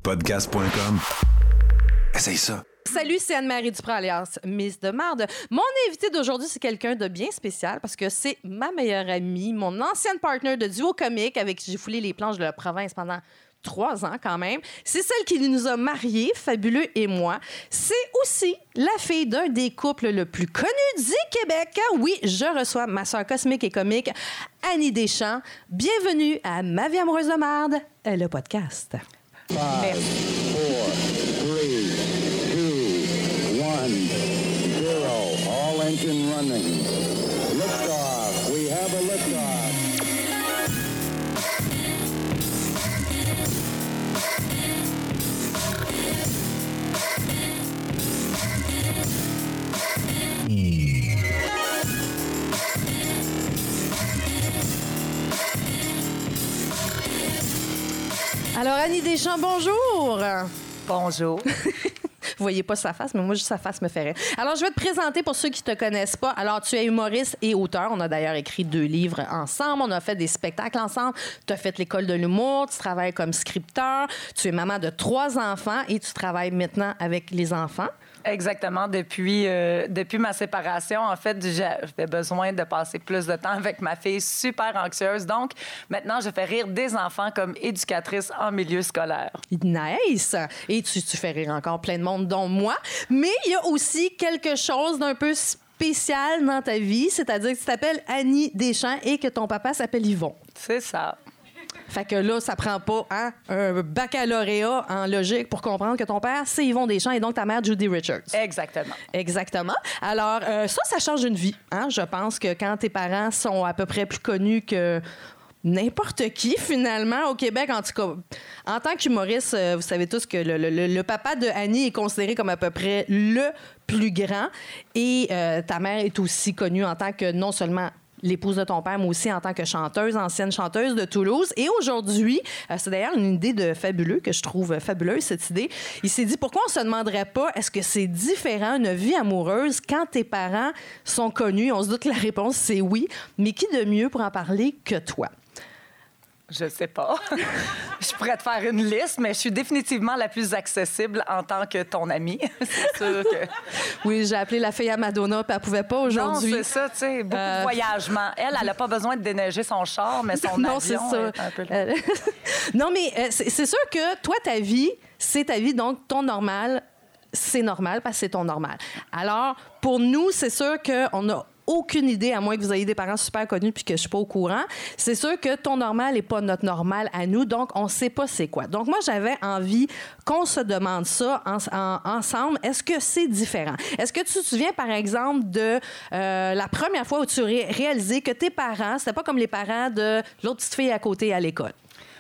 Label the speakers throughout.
Speaker 1: Podcast.com. Essaye ça.
Speaker 2: Salut, c'est Anne-Marie Duprat, alias Miss de Marde. Mon invité d'aujourd'hui, c'est quelqu'un de bien spécial parce que c'est ma meilleure amie, mon ancienne partner de duo comique avec qui j'ai foulé les planches de la province pendant 3 ans quand même. C'est celle qui nous a mariés, Fabuleux et moi. C'est aussi la fille d'un des couples le plus connu du Québec. Oui, je reçois ma sœur cosmique et comique, Annie Deschamps. Bienvenue à Ma vie amoureuse de marde, le podcast.
Speaker 3: 5, 4, 3, 2, 1, 0. All engine running. Liftoff. We have a liftoff.
Speaker 2: Alors, Annie Deschamps, bonjour!
Speaker 4: Bonjour.
Speaker 2: Vous voyez pas sa face, mais moi, juste sa face me ferait. Alors, je vais te présenter pour ceux qui te connaissent pas. Alors, tu es humoriste et auteur. On a d'ailleurs écrit 2 livres ensemble. On a fait des spectacles ensemble. Tu as fait l'école de l'humour. Tu travailles comme scripteur. Tu es maman de 3 enfants et tu travailles maintenant avec les enfants.
Speaker 4: Exactement. Depuis ma séparation, en fait, j'avais besoin de passer plus de temps avec ma fille super anxieuse. Donc, maintenant, je fais rire des enfants comme éducatrice en milieu scolaire.
Speaker 2: Nice! Et tu fais rire encore plein de monde, dont moi. Mais il y a aussi quelque chose d'un peu spécial dans ta vie, c'est-à-dire que tu t'appelles Annie Deschamps et que ton papa s'appelle Yvon.
Speaker 4: C'est ça.
Speaker 2: Fait que là, ça prend pas un baccalauréat en logique pour comprendre que ton père, c'est Yvon Deschamps et donc ta mère, Judy Richards.
Speaker 4: Exactement.
Speaker 2: Exactement. Alors, ça change une vie. Hein? Je pense que quand tes parents sont à peu près plus connus que n'importe qui, finalement, au Québec, en tout cas, en tant qu'humoriste, vous savez tous que le papa de Annie est considéré comme à peu près le plus grand. Et ta mère est aussi connue en tant que non seulement l'épouse de ton père, mais aussi en tant que chanteuse, ancienne chanteuse de Toulouse. Et aujourd'hui, c'est d'ailleurs une idée de Fabuleux que je trouve fabuleuse, cette idée. Il s'est dit, pourquoi on se demanderait pas, est-ce que c'est différent, une vie amoureuse, quand tes parents sont connus? On se doute que la réponse, c'est oui. Mais qui de mieux pour en parler que toi?
Speaker 4: Je sais pas. Je pourrais te faire une liste, mais je suis définitivement la plus accessible en tant que ton amie. C'est sûr que...
Speaker 2: Oui, j'ai appelé la fille à Madonna, puis elle pouvait pas aujourd'hui.
Speaker 4: Non, c'est ça, tu sais, beaucoup de voyagement. Elle a pas besoin de déneiger son char, mais son
Speaker 2: non,
Speaker 4: avion
Speaker 2: c'est ça.
Speaker 4: est un peu...
Speaker 2: Non, mais c'est sûr que toi, ta vie, c'est ta vie, donc ton normal, c'est normal parce que c'est ton normal. Alors, pour nous, c'est sûr qu'on a aucune idée, à moins que vous ayez des parents super connus puis que je suis pas au courant. C'est sûr que ton normal n'est pas notre normal à nous, donc on sait pas c'est quoi. Donc moi, j'avais envie qu'on se demande ça ensemble. Est-ce que c'est différent? Est-ce que tu te souviens, par exemple, de la première fois où tu as réalisé que tes parents, c'était pas comme les parents de l'autre petite fille à côté à l'école?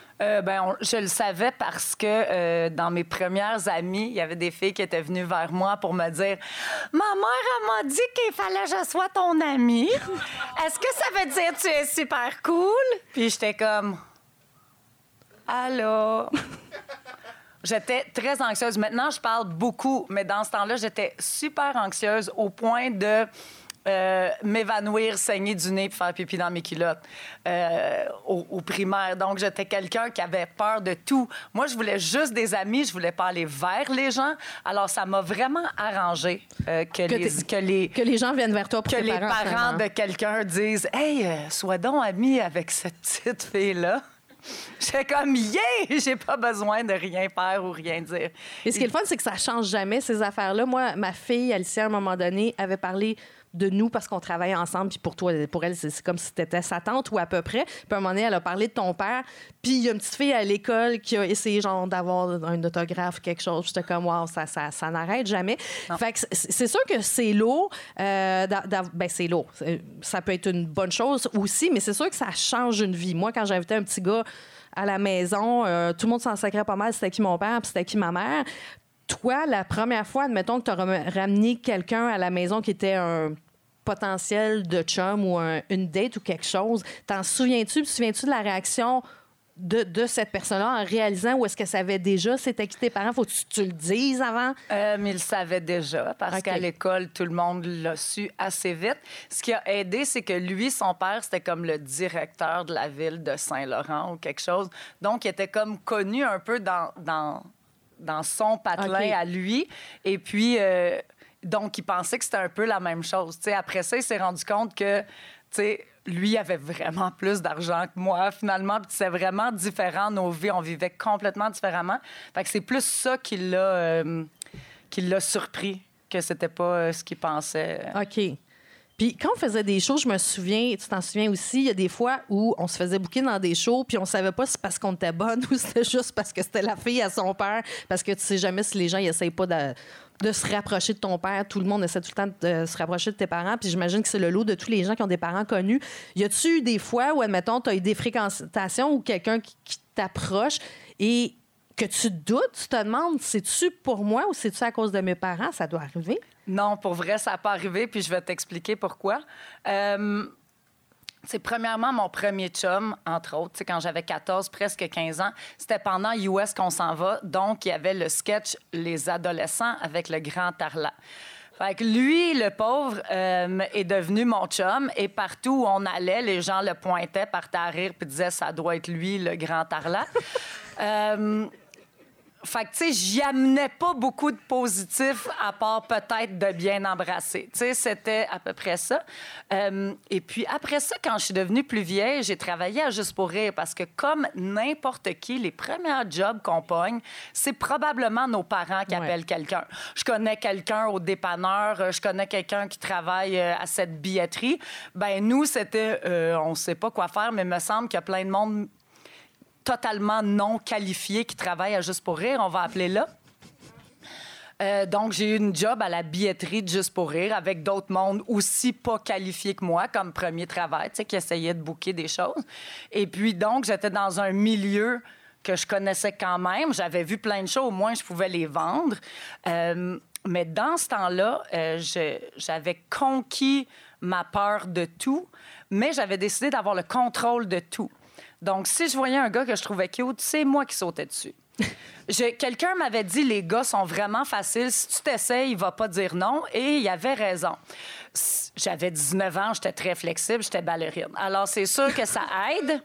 Speaker 4: Je le savais parce que dans mes premières amies, il y avait des filles qui étaient venues vers moi pour me dire « Ma mère, elle m'a dit qu'il fallait que je sois ton amie. Est-ce que ça veut dire que tu es super cool? » Puis j'étais comme « Allô? » J'étais très anxieuse. Maintenant, je parle beaucoup, mais dans ce temps-là, j'étais super anxieuse au point de... m'évanouir, saigner du nez puis faire pipi dans mes culottes au primaire. Donc, j'étais quelqu'un qui avait peur de tout. Moi, je voulais juste des amis, je voulais pas aller vers les gens. Alors, ça m'a vraiment arrangé
Speaker 2: que les gens viennent vers toi pour
Speaker 4: que
Speaker 2: tes
Speaker 4: les parents de quelqu'un disent « Hey, sois donc ami avec cette petite fille-là. » J'étais comme, yeah! J'ai pas besoin de rien faire ou rien dire.
Speaker 2: Et ce qui est le fun, c'est que ça change jamais, ces affaires-là. Moi, ma fille, Alicia, à un moment donné, avait parlé de nous parce qu'on travaillait ensemble. Puis pour elle, c'est comme si t'étais sa tante ou à peu près. Puis à un moment donné, elle a parlé de ton père. Puis il y a une petite fille à l'école qui a essayé genre d'avoir un autographe, quelque chose. J'étais comme, wow, ça n'arrête jamais. Non. Fait que c'est sûr que c'est lourd. C'est lourd. Ça peut être une bonne chose aussi, mais c'est sûr que ça change une vie. Moi, quand j'invitais un petit gars à la maison, tout le monde s'en sacrait pas mal. C'était qui mon père, puis c'était qui ma mère. Toi, la première fois, admettons que tu as ramené quelqu'un à la maison qui était un potentiel de chum ou une date ou quelque chose, t'en souviens-tu? Te souviens-tu de la réaction de cette personne-là en réalisant où est-ce qu'elle savait déjà c'était qui tes parents? Faut que tu le dises avant?
Speaker 4: Mais il le savait déjà parce qu'à l'école, tout le monde l'a su assez vite. Ce qui a aidé, c'est que lui, son père, c'était comme le directeur de la ville de Saint-Laurent ou quelque chose. Donc, il était comme connu un peu dans dans son patelin à lui. Et puis, donc, il pensait que c'était un peu la même chose. T'sais, après ça, il s'est rendu compte que, lui avait vraiment plus d'argent que moi, finalement. Puis c'est vraiment différent, nos vies. On vivait complètement différemment. Fait que c'est plus ça qui l'a surpris, que c'était pas ce qu'il pensait.
Speaker 2: OK. Puis quand on faisait des shows, je me souviens, tu t'en souviens aussi, il y a des fois où on se faisait booker dans des shows, puis on savait pas si c'est parce qu'on était bonne ou c'était juste parce que c'était la fille à son père, parce que tu sais jamais si les gens ils essayent pas de se rapprocher de ton père. Tout le monde essaie tout le temps de se rapprocher de tes parents, puis j'imagine que c'est le lot de tous les gens qui ont des parents connus. Y a-tu eu des fois où, admettons, tu as eu des fréquentations ou quelqu'un qui t'approche et que tu doutes, tu te demandes, c'est-tu pour moi ou c'est-tu à cause de mes parents? Ça doit arriver?
Speaker 4: Non, pour vrai, ça n'a pas arrivé, puis je vais t'expliquer pourquoi. C'est premièrement mon premier chum, entre autres, quand j'avais 14, presque 15 ans. C'était pendant US qu'on s'en va. Donc, il y avait le sketch Les adolescents avec le grand Tarlat. Fait que lui, le pauvre, est devenu mon chum. Et partout où on allait, les gens le pointaient, partaient à rire puis disaient « ça doit être lui, le grand Tarlat ». Fait que, tu sais, j'y amenais pas beaucoup de positifs, à part peut-être de bien embrasser. Tu sais, c'était à peu près ça. Et puis après ça, quand je suis devenue plus vieille, j'ai travaillé à Juste pour rire parce que, comme n'importe qui, les premiers jobs qu'on pogne, c'est probablement nos parents qui appellent quelqu'un. Je connais quelqu'un au dépanneur, je connais quelqu'un qui travaille à cette billetterie. Ben nous, c'était, on sait pas quoi faire, mais il me semble qu'il y a plein de monde totalement non qualifié qui travaille à Juste pour rire, on va appeler là. Donc, j'ai eu une job à la billetterie de Juste pour rire avec d'autres mondes aussi pas qualifiés que moi comme premier travail, tu sais, qui essayaient de booker des choses. Et puis, donc, j'étais dans un milieu que je connaissais quand même. J'avais vu plein de choses, au moins, je pouvais les vendre. Mais dans ce temps-là, j'avais conquis ma peur de tout, mais j'avais décidé d'avoir le contrôle de tout. Donc, si je voyais un gars que je trouvais cute, c'est moi qui sautais dessus. Quelqu'un m'avait dit, les gars sont vraiment faciles. Si tu t'essayes, il va pas dire non. Et il avait raison. J'avais 19 ans, j'étais très flexible, j'étais ballerine. Alors, c'est sûr que ça aide.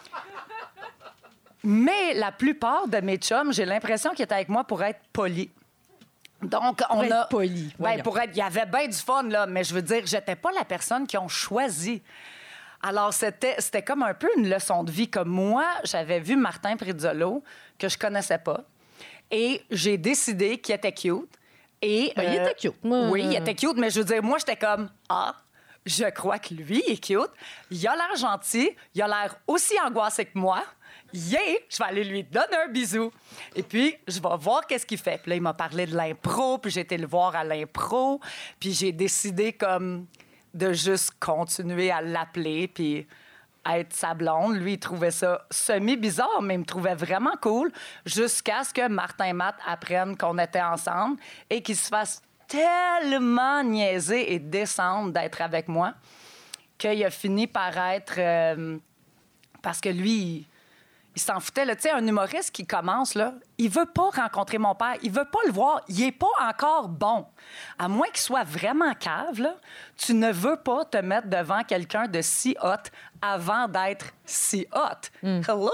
Speaker 4: Mais la plupart de mes chums, j'ai l'impression qu'ils étaient avec moi pour être polis. Donc, on
Speaker 2: pour
Speaker 4: a...
Speaker 2: être poli.
Speaker 4: Ben, il y avait bien du fun, là, mais je veux dire, j'étais pas la personne qu'ils ont choisi. Alors, c'était comme un peu une leçon de vie. Comme moi, j'avais vu Martin Prizzolo, que je connaissais pas, et j'ai décidé qu'il était cute. Et,
Speaker 2: il était cute.
Speaker 4: Oui, il était cute, mais je veux dire, moi, j'étais comme, je crois que lui, il est cute. Il a l'air gentil, il a l'air aussi angoissé que moi. Yeah! Je vais aller lui donner un bisou. Et puis, je vais voir qu'est-ce qu'il fait. Puis là, il m'a parlé de l'impro, puis j'ai été le voir à l'impro, puis j'ai décidé comme... de juste continuer à l'appeler puis être sa blonde. Lui, il trouvait ça semi-bizarre, mais il me trouvait vraiment cool jusqu'à ce que Martin et Matt apprennent qu'on était ensemble et qu'ils se fassent tellement niaiser et descendre d'être avec moi qu'il a fini par être... parce que lui... Il s'en foutait. Tu sais, un humoriste qui commence, là, il veut pas rencontrer mon père. Il veut pas le voir. Il est pas encore bon. À moins qu'il soit vraiment cave, là, tu ne veux pas te mettre devant quelqu'un de si hot avant d'être si hot. Hello!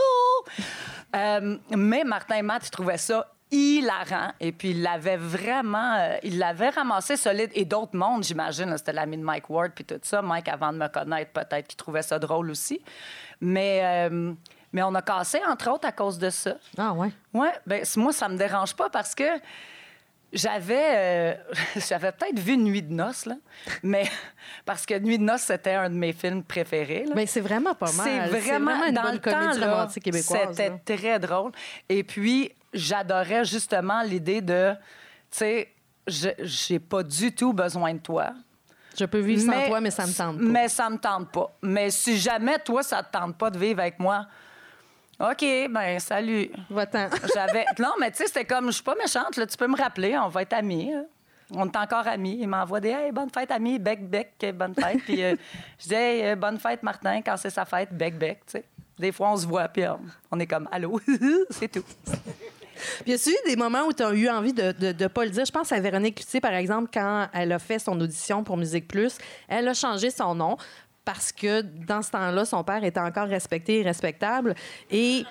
Speaker 4: Mais Martin et Matt, ils trouvaient ça hilarant. Et puis, il l'avait vraiment... il l'avait ramassé solide. Et d'autres mondes, j'imagine. Là, c'était l'ami de Mike Ward puis tout ça. Mike, avant de me connaître, peut-être qu'il trouvait ça drôle aussi. Mais on a cassé, entre autres, à cause de ça.
Speaker 2: Ah ouais?
Speaker 4: Oui, bien, moi, ça me dérange pas parce que j'avais peut-être vu Nuit de noces, là, mais parce que Nuit de noces, c'était un de mes films préférés.
Speaker 2: Bien, c'est vraiment pas mal.
Speaker 4: C'est vraiment
Speaker 2: une
Speaker 4: dans
Speaker 2: bonne
Speaker 4: le temps,
Speaker 2: comédie
Speaker 4: là,
Speaker 2: romantique québécoise.
Speaker 4: c'était très drôle. Et puis, j'adorais justement l'idée de, tu sais, j'ai pas du tout besoin de toi.
Speaker 2: Je peux vivre sans toi, mais ça me tente pas.
Speaker 4: Mais ça me tente pas. Mais si jamais, toi, ça te tente pas de vivre avec moi... OK, ben salut.
Speaker 2: Va-t'en.
Speaker 4: Non, mais tu sais, c'était comme, je suis pas méchante, là, tu peux me rappeler, on va être amis. Là. On est encore amis. Il m'envoie des « Hey, bonne fête, ami, bec, bonne fête. » Puis je dis « Hey, bonne fête, Martin, quand c'est sa fête, bec, », tu sais. Des fois, on se voit, puis on est comme « Allô? » C'est tout.
Speaker 2: Puis y a-tu eu des moments où tu as eu envie de pas le dire? Je pense à Véronique Cloutier, par exemple, quand elle a fait son audition pour Musique Plus, elle a changé son nom. Parce que dans ce temps-là, son père était encore respecté et respectable. Et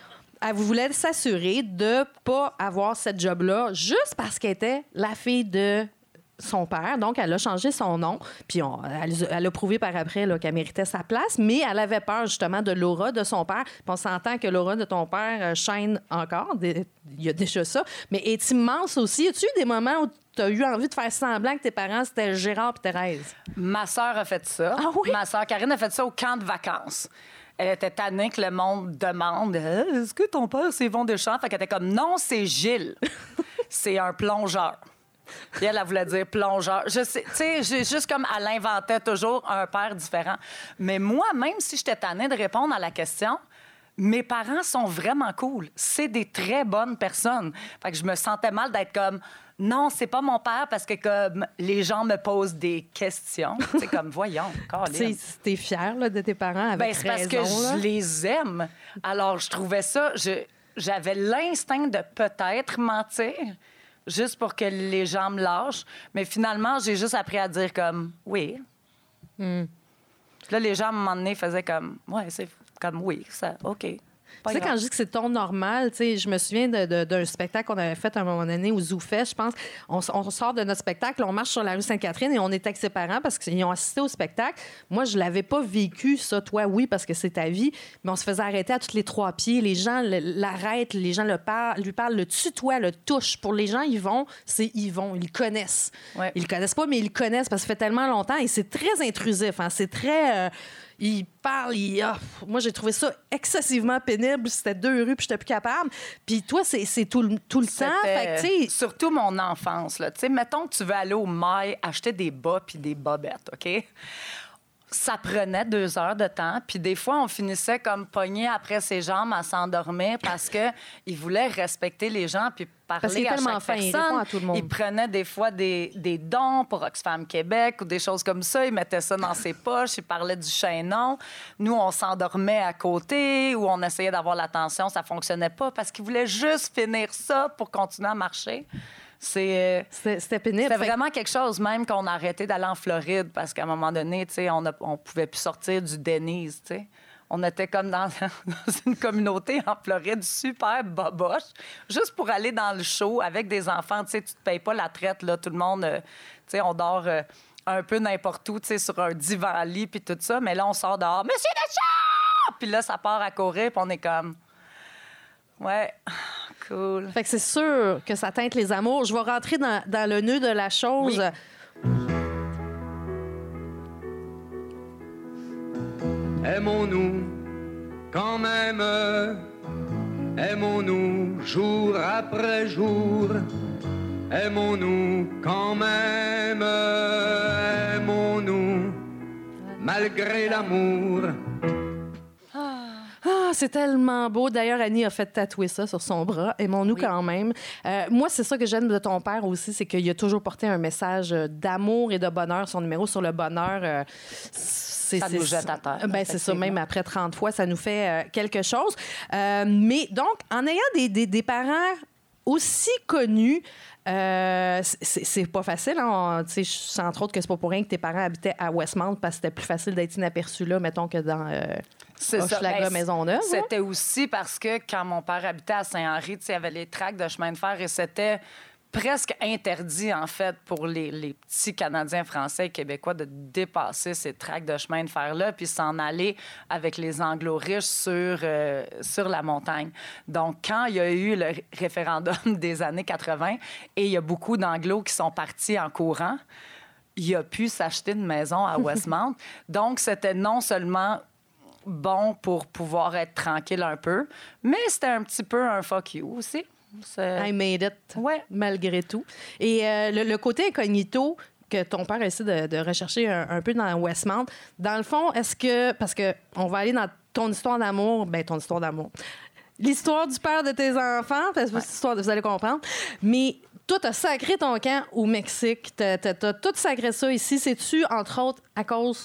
Speaker 2: elle voulait s'assurer de pas avoir cette job-là juste parce qu'elle était la fille de son père. Donc, elle a changé son nom. Puis, elle a prouvé par après là, qu'elle méritait sa place, mais elle avait peur, justement, de l'aura de son père. Puis, on s'entend que l'aura de ton père chaîne encore. Il y a déjà ça. Mais est immense aussi. As-tu eu des moments où tu as eu envie de faire semblant que tes parents, c'était Gérard et Thérèse?
Speaker 4: Ma sœur a fait ça.
Speaker 2: Ah oui?
Speaker 4: Ma sœur Karine a fait ça au camp de vacances. Elle était tannée que le monde demande est-ce que ton père, c'est Yvon Deschamps? Fait qu'elle était comme non, c'est Gilles. C'est un plongeur. Puis elle voulait dire plongeur. Je sais, tu sais, j'ai juste comme elle inventait toujours un père différent. Mais moi, même si j'étais tannée de répondre à la question, mes parents sont vraiment cool. C'est des très bonnes personnes. Fait que je me sentais mal d'être comme non, c'est pas mon père parce que comme les gens me posent des questions. C'est comme voyons, Caroline.
Speaker 2: T'es fière là, de tes parents avec
Speaker 4: Ben, c'est parce que
Speaker 2: raison,
Speaker 4: je les aime. Alors je trouvais ça, j'avais l'instinct de peut-être mentir. Juste pour que les gens me lâchent. Mais finalement, j'ai juste appris à dire comme oui. Puis là, les gens, à un moment donné, faisaient comme ouais, c'est comme oui, ça, OK.
Speaker 2: Tu sais, quand je dis que c'est ton normal, tu sais, je me souviens d'un spectacle qu'on avait fait à un moment donné au ZooFest, je pense. On sort de notre spectacle, on marche sur la rue Sainte-Catherine et on est avec ses parents parce qu'ils ont assisté au spectacle. Moi, je l'avais pas vécu, ça. Toi, oui, parce que c'est ta vie. Mais on se faisait arrêter à tous les 3 pieds. Les gens l'arrêtent, les gens lui parlent, le tutoient, le touchent. Pour les gens, Yvon, c'est Yvon. Ils le connaissent.
Speaker 4: Ouais.
Speaker 2: Ils le connaissent pas, mais ils le connaissent parce que ça fait tellement longtemps et c'est très intrusif. Hein. C'est très... il parle, moi, j'ai trouvé ça excessivement pénible. C'était 2 rues, puis j'étais plus capable. Puis toi, c'est tout le temps. Fait que, tu sais...
Speaker 4: Surtout mon enfance. Là. Mettons que tu veux aller au mail acheter des bas puis des bobettes, OK? Ça prenait 2 heures de temps. Puis des fois, on finissait comme pogné après ses jambes à s'endormir parce qu'il voulait respecter les gens puis parler à chaque personne.
Speaker 2: Il répond à tout le monde.
Speaker 4: Il prenait des fois des dons pour Oxfam Québec ou des choses comme ça. Il mettait ça dans ses poches. Il parlait du chaînon. Nous, on s'endormait à côté ou on essayait d'avoir l'attention. Ça fonctionnait pas parce qu'il voulait juste finir ça pour continuer à marcher. C'était
Speaker 2: pénible.
Speaker 4: C'était vraiment quelque chose, même qu'on a arrêté d'aller en Floride parce qu'à un moment donné, tu sais, on pouvait plus sortir du Denny's, tu sais. On était comme dans une communauté en Floride super boboche, juste pour aller dans le show avec des enfants. Tu sais, tu te payes pas la traite, là. Tout le monde, tu sais, on dort un peu n'importe où, tu sais, sur un divan-lit puis tout ça. Mais là, on sort dehors. « Monsieur Deschamps! » Puis là, ça part à courir puis on est comme... Ouais, cool.
Speaker 2: Fait que c'est sûr que ça teinte les amours. Je vais rentrer dans le nœud de la chose.
Speaker 4: Oui.
Speaker 5: Aimons-nous quand même, aimons-nous jour après jour, aimons-nous quand même, aimons-nous malgré l'amour.
Speaker 2: Ah, c'est tellement beau. D'ailleurs, Annie a fait tatouer ça sur son bras. Aimons-nous quand même. Moi, c'est ça que j'aime de ton père aussi, c'est qu'il a toujours porté un message d'amour et de bonheur. Son numéro sur le bonheur,
Speaker 4: ça nous jette à terre.
Speaker 2: Ben, c'est ça, même après 30 fois, ça nous fait quelque chose. Mais donc, en ayant des parents aussi connus, c'est pas facile. Hein? Je sais entre autres que c'est pas pour rien que tes parents habitaient à Westmount parce que c'était plus facile d'être inaperçu là, mettons, que dans Hochelaga, Maisonneuve.
Speaker 4: C'était aussi parce que quand mon père habitait à Saint-Henri, il y avait les tracts de chemin de fer et c'était presque interdit, en fait, pour les petits Canadiens, Français et Québécois de dépasser ces tracts de chemin de fer-là puis s'en aller avec les Anglo-riches sur la montagne. Donc, quand il y a eu le référendum des années 80 et il y a beaucoup d'Anglos qui sont partis en courant, il a pu s'acheter une maison à Westmount. Donc, c'était non seulement bon pour pouvoir être tranquille un peu, mais c'était un petit peu un fuck you aussi.
Speaker 2: I made it,
Speaker 4: ouais.
Speaker 2: Malgré tout. Et le côté incognito que ton père a essayé de rechercher un peu dans Westmount, dans le fond, est-ce que... Parce qu'on va aller dans ton histoire d'amour, l'histoire du père de tes enfants, parce que cette histoire, vous allez comprendre, mais toi, t'as sacré ton camp au Mexique, t'as tout sacré ça ici. C'est-tu, entre autres, à cause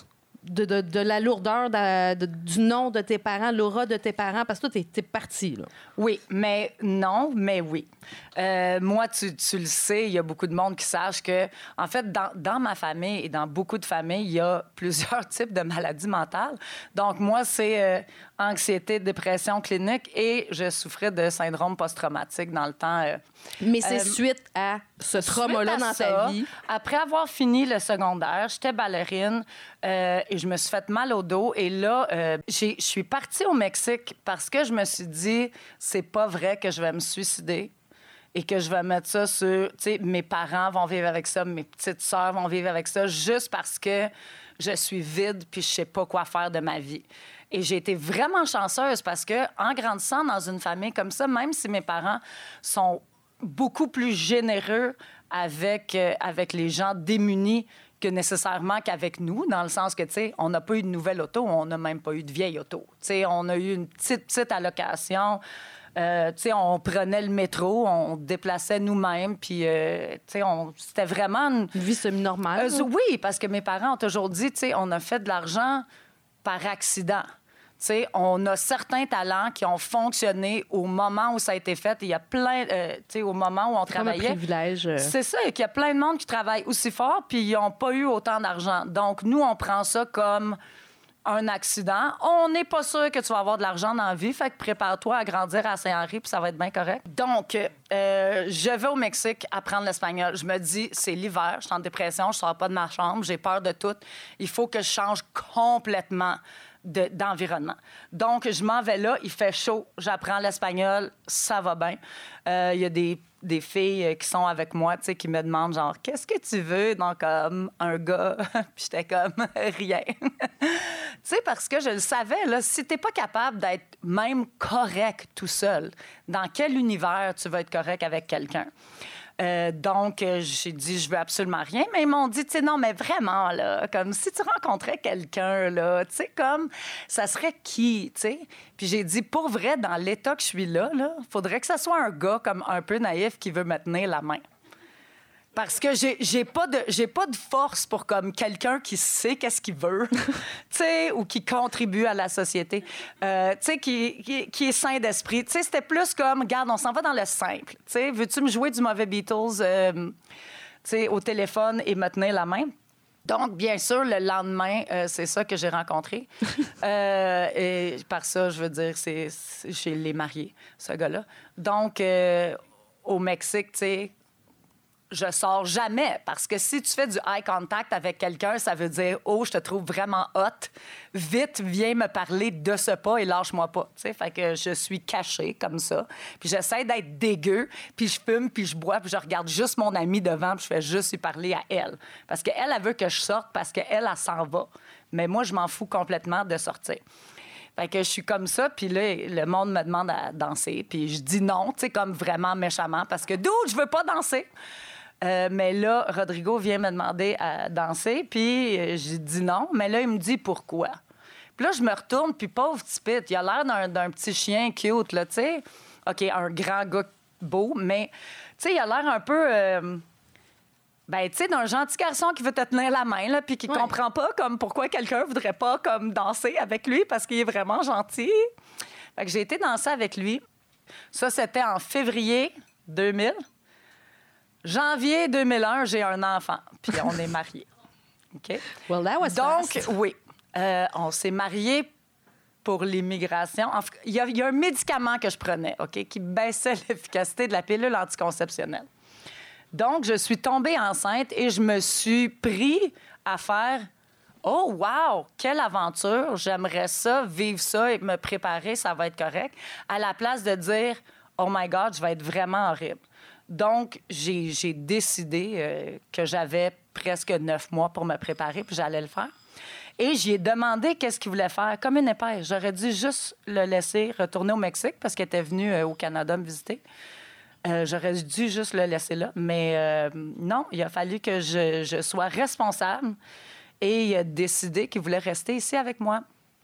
Speaker 2: de la lourdeur du nom de tes parents, l'aura de tes parents, parce que toi, t'es parti, là.
Speaker 4: Oui, mais non, mais oui. Moi, tu le sais, il y a beaucoup de monde qui sache que, en fait, dans ma famille et dans beaucoup de familles, il y a plusieurs types de maladies mentales. Donc, moi, c'est anxiété, dépression clinique et je souffrais de syndrome post-traumatique dans le temps.
Speaker 2: Mais c'est suite à ce trauma-là dans ta vie.
Speaker 4: Après avoir fini le secondaire, j'étais ballerine et je me suis fait mal au dos. Et là, je suis partie au Mexique parce que je me suis dit, c'est pas vrai que je vais me suicider et que je vais mettre ça sur... Tu sais, mes parents vont vivre avec ça, mes petites sœurs vont vivre avec ça, juste parce que je suis vide puis je sais pas quoi faire de ma vie. Et j'ai été vraiment chanceuse parce que en grandissant dans une famille comme ça, même si mes parents sont beaucoup plus généreux avec les gens démunis que nécessairement qu'avec nous, dans le sens que, tu sais, on n'a pas eu de nouvelle auto, on n'a même pas eu de vieille auto. Tu sais, on a eu une petite allocation. Tu sais, on prenait le métro, on déplaçait nous-mêmes, puis, tu sais, c'était vraiment...
Speaker 2: Une vie semi-normale.
Speaker 4: Oui, parce que mes parents ont toujours dit, tu sais, on a fait de l'argent par accident. Tu sais, on a certains talents qui ont fonctionné au moment où ça a été fait. Il y a plein, tu sais, au moment où on travaillait.
Speaker 2: Comme un privilège.
Speaker 4: C'est ça, et qu'il y a plein de monde qui travaille aussi fort, puis ils n'ont pas eu autant d'argent. Donc, nous, on prend ça comme un accident. On n'est pas sûr que tu vas avoir de l'argent dans la vie, fait que prépare-toi à grandir à Saint-Henri, puis ça va être bien correct. Donc, je vais au Mexique apprendre l'espagnol. Je me dis, c'est l'hiver, je suis en dépression, je sors pas de ma chambre, j'ai peur de tout. Il faut que je change complètement d'environnement. Donc, je m'en vais là, il fait chaud, j'apprends l'espagnol, ça va bien. Il y a des filles qui sont avec moi, tu sais, qui me demandent genre, qu'est-ce que tu veux? Donc, comme un gars. Puis j'étais comme, rien. Tu sais, parce que je le savais, là, si t'es pas capable d'être même correct tout seul, dans quel univers tu vas être correct avec quelqu'un? Donc, j'ai dit, je veux absolument rien. Mais ils m'ont dit, tu sais, non, mais vraiment, là, comme si tu rencontrais quelqu'un, là, tu sais, comme, ça serait qui, tu sais? Puis j'ai dit, pour vrai, dans l'état que je suis là, faudrait que ça soit un gars comme un peu naïf qui veut me tenir la main. Parce que j'ai pas de force pour comme quelqu'un qui sait qu'est-ce qu'il veut, tu sais, ou qui contribue à la société, tu sais, qui est sain d'esprit. Tu sais, c'était plus comme, regarde, on s'en va dans le simple. Tu sais, veux-tu me jouer du mauvais Beatles, tu sais, au téléphone et me tenir la main? Donc, bien sûr, le lendemain, c'est ça que j'ai rencontré. Et par ça, je veux dire, je l'ai marié, ce gars-là. Donc, au Mexique, tu sais, je sors jamais, parce que si tu fais du eye contact avec quelqu'un, ça veut dire « Oh, je te trouve vraiment hot. Vite, viens me parler de ce pas et lâche-moi pas. » Tu sais, fait que je suis cachée comme ça. Puis j'essaie d'être dégueu, puis je fume, puis je bois, puis je regarde juste mon amie devant, puis je fais juste lui parler à elle. Parce qu'elle, elle veut que je sorte, parce qu'elle, elle s'en va. Mais moi, je m'en fous complètement de sortir. Fait que je suis comme ça, puis là, le monde me demande à danser, puis je dis non, tu sais, comme vraiment méchamment, parce que « Dude, je veux pas danser! » Mais là, Rodrigo vient me demander à danser, puis j'ai dit non. Mais là, il me dit pourquoi. Puis là, je me retourne, puis pauvre petit pit, il a l'air d'un petit chien cute, là, tu sais. OK, un grand gars beau, mais, tu sais, il a l'air un peu... ben, tu sais, d'un gentil garçon qui veut te tenir la main, là, puis qui comprend pas comme pourquoi quelqu'un voudrait pas comme danser avec lui, parce qu'il est vraiment gentil. Fait que j'ai été danser avec lui. Ça, c'était en février 2000. Janvier 2001, j'ai un enfant, puis on est mariés. OK?
Speaker 2: Well, that was
Speaker 4: Donc,
Speaker 2: fast.
Speaker 4: oui, on s'est mariés pour l'immigration. Il y a un médicament que je prenais, OK, qui baissait l'efficacité de la pilule anticonceptionnelle. Donc, je suis tombée enceinte et je me suis pris à faire « Oh, wow! Quelle aventure! J'aimerais ça, vivre ça et me préparer, ça va être correct. » À la place de dire « Oh my God, je vais être vraiment horrible. » Donc, j'ai décidé que j'avais presque 9 mois pour me préparer, puis j'allais le faire. Et j'y ai demandé qu'est-ce qu'il voulait faire, comme une épaisse. J'aurais dû juste le laisser retourner au Mexique parce qu'il était venu au Canada me visiter. J'aurais dû juste le laisser là. Mais non, il a fallu que je sois responsable et il a décidé qu'il voulait rester ici avec moi.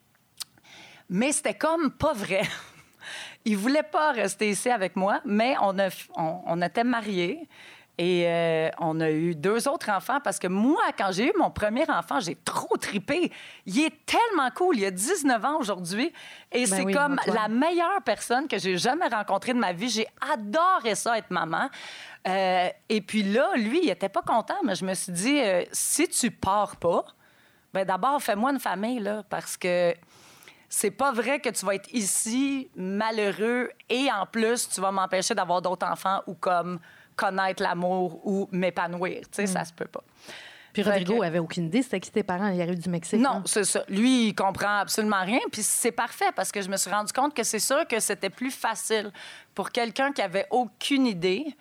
Speaker 4: Mais c'était comme pas vrai. Il voulait pas rester ici avec moi, mais on était mariés Et on a eu 2 autres enfants parce que moi, quand j'ai eu mon premier enfant, j'ai trop trippé. Il est tellement cool. Il a 19 ans aujourd'hui. Et c'est comme la meilleure personne que j'ai jamais rencontrée de ma vie. J'ai adoré ça, être maman. Et puis là, lui, il était pas content, mais je me suis dit, si tu pars pas, ben d'abord, fais-moi une famille, là, parce que c'est pas vrai que tu vas être ici, malheureux, et en plus, tu vas m'empêcher d'avoir d'autres enfants ou comme connaître l'amour ou m'épanouir. Tu sais, ça se peut pas.
Speaker 2: Puis Rodrigo avait aucune idée c'était qui tes parents. Il arrive du Mexique.
Speaker 4: Non,
Speaker 2: hein?
Speaker 4: c'est ça. Lui, il comprend absolument rien. Puis c'est parfait parce que je me suis rendu compte que c'est sûr que c'était plus facile pour quelqu'un qui avait aucune idée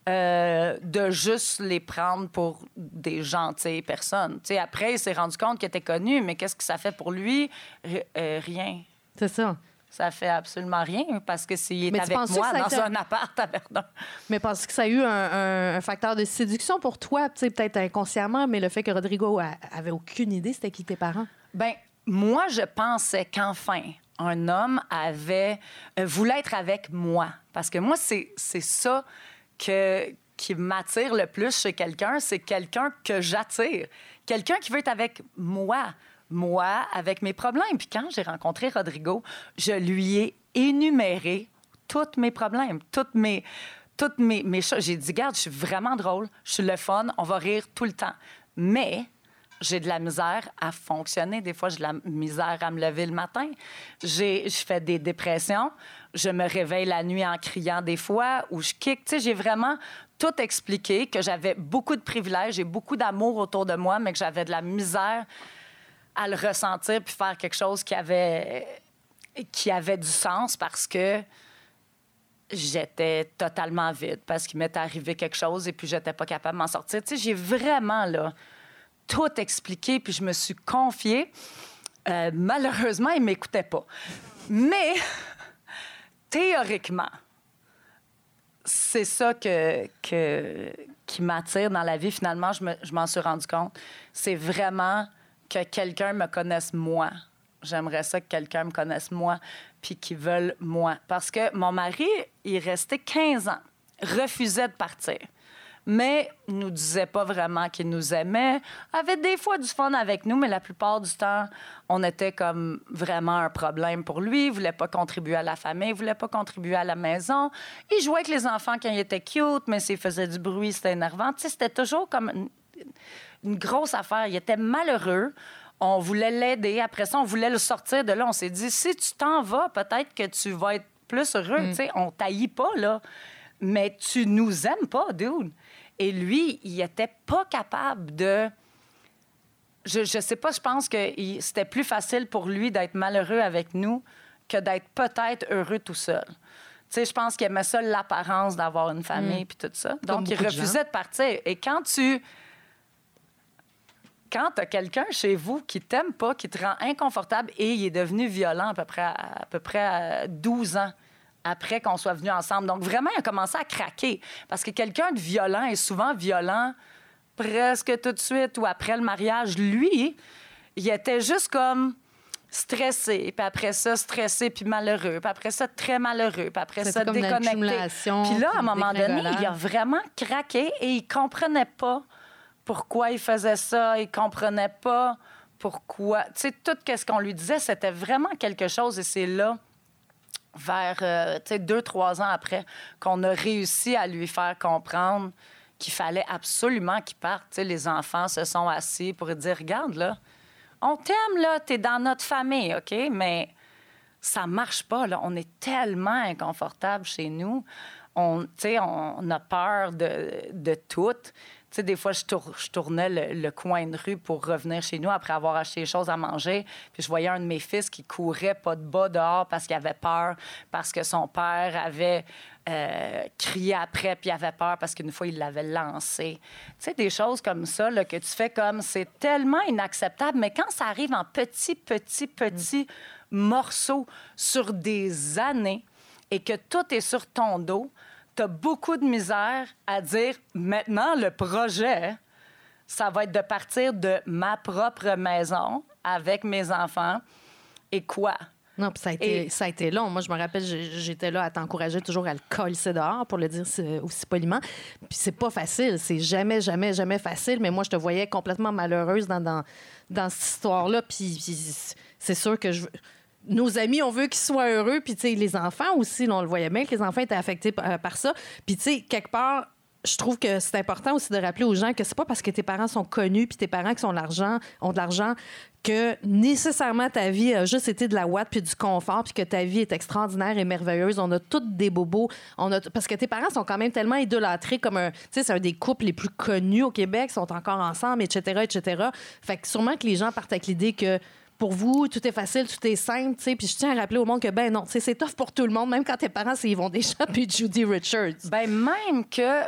Speaker 4: de juste les prendre pour des gentilles personnes. Tu sais, après, il s'est rendu compte qu'il était connu, mais qu'est-ce que ça fait pour lui? Rien.
Speaker 2: C'est ça.
Speaker 4: Ça fait absolument rien parce que s'il est
Speaker 2: Mais tu
Speaker 4: avec
Speaker 2: penses-tu
Speaker 4: moi
Speaker 2: que ça a
Speaker 4: dans
Speaker 2: été
Speaker 4: un appart à Verdun.
Speaker 2: Mais penses-tu que ça a eu un facteur de séduction pour toi, tu sais, peut-être inconsciemment, mais le fait que Rodrigo avait aucune idée c'était qui tes parents?
Speaker 4: Bien, moi, je pensais qu'enfin, un homme voulait être avec moi. Parce que moi, c'est ça qui m'attire le plus chez quelqu'un, c'est quelqu'un que j'attire. Quelqu'un qui veut être avec moi, avec mes problèmes. Puis quand j'ai rencontré Rodrigo, je lui ai énuméré tous mes problèmes, toutes mes choses. J'ai dit, regarde, je suis vraiment drôle, je suis le fun, on va rire tout le temps. Mais j'ai de la misère à fonctionner. Des fois, j'ai de la misère à me lever le matin. Je fais des dépressions. Je me réveille la nuit en criant des fois ou je kick. Tu sais, j'ai vraiment tout expliqué, que j'avais beaucoup de privilèges et beaucoup d'amour autour de moi, mais que j'avais de la misère à le ressentir puis faire quelque chose qui avait du sens parce que j'étais totalement vide, parce qu'il m'était arrivé quelque chose et puis j'étais pas capable de m'en sortir. Tu sais, j'ai vraiment, là, tout expliqué puis je me suis confiée. Malheureusement, il m'écoutait pas. Mais, théoriquement, c'est ça qui m'attire dans la vie. Finalement, je m'en suis rendu compte. C'est vraiment que quelqu'un me connaisse moi. J'aimerais ça que quelqu'un me connaisse moi puis qu'il veuille moi. Parce que mon mari, il restait 15 ans, refusait de partir. Mais nous disait pas vraiment qu'il nous aimait. Avait des fois du fun avec nous, mais la plupart du temps, on était comme vraiment un problème pour lui. Il voulait pas contribuer à la famille, il voulait pas contribuer à la maison. Il jouait avec les enfants quand il était cute, mais s'il faisait du bruit, c'était énervant. Tu sais, c'était toujours comme une grosse affaire. Il était malheureux. On voulait l'aider. Après ça, on voulait le sortir de là. On s'est dit, si tu t'en vas, peut-être que tu vas être plus heureux. Tu sais, on taillit pas, là. Mais tu nous aimes pas, dude. Et lui, il était pas capable de... Je sais pas, je pense que c'était plus facile pour lui d'être malheureux avec nous que d'être peut-être heureux tout seul. Tu sais, je pense qu'il aimait ça l'apparence d'avoir une famille puis tout ça. Donc, il refusait de partir. Et quand t'as quelqu'un chez vous qui t'aime pas, qui te rend inconfortable et il est devenu violent à peu près à 12 ans après qu'on soit venus ensemble. Donc, vraiment, il a commencé à craquer. Parce que quelqu'un de violent est souvent violent presque tout de suite ou après le mariage. Lui, il était juste comme stressé, puis après ça, stressé puis malheureux, puis après ça, très malheureux, puis après ça, déconnecté. Puis là, à un moment donné, il a vraiment craqué et il comprenait pas pourquoi il faisait ça, il comprenait pas pourquoi... Tu sais, tout ce qu'on lui disait, c'était vraiment quelque chose et c'est là... vers 2-3 ans après, qu'on a réussi à lui faire comprendre qu'il fallait absolument qu'il parte. T'sais, les enfants se sont assis pour dire, regarde, là, on t'aime, là, t'es dans notre famille, OK? Mais ça marche pas, là. On est tellement inconfortable chez nous. On a peur de tout. Tu sais, des fois, je tournais le coin de rue pour revenir chez nous après avoir acheté des choses à manger. Puis je voyais un de mes fils qui courait pas de bas dehors parce qu'il avait peur, parce que son père avait crié après, puis il avait peur parce qu'une fois, il l'avait lancé. Tu sais, des choses comme ça là, que tu fais comme... C'est tellement inacceptable, mais quand ça arrive en petits morceaux sur des années et que tout est sur ton dos, t'as beaucoup de misère à dire, maintenant, le projet, ça va être de partir de ma propre maison avec mes enfants. Et quoi?
Speaker 2: Non, puis ça a été long. Moi, je me rappelle, j'étais là à t'encourager toujours à le coller dehors, pour le dire aussi poliment. Puis c'est pas facile. C'est jamais, jamais, jamais facile. Mais moi, je te voyais complètement malheureuse dans cette histoire-là. Puis c'est sûr que nos amis, on veut qu'ils soient heureux. Puis, tu sais, les enfants aussi, là, on le voyait bien que les enfants étaient affectés par ça. Puis, tu sais, quelque part, je trouve que c'est important aussi de rappeler aux gens que c'est pas parce que tes parents sont connus puis tes parents qui ont de l'argent que nécessairement ta vie a juste été de la ouate puis du confort puis que ta vie est extraordinaire et merveilleuse. On a toutes des bobos. Parce que tes parents sont quand même tellement idolâtrés comme tu sais, c'est un des couples les plus connus au Québec, sont encore ensemble, etc., etc. Fait que sûrement que les gens partent avec l'idée que pour vous, tout est facile, tout est simple, tu sais. Puis je tiens à rappeler au monde que, ben non, c'est tough pour tout le monde, même quand tes parents, c'est Yvon Deschamps puis Judy Richards.
Speaker 4: Ben même que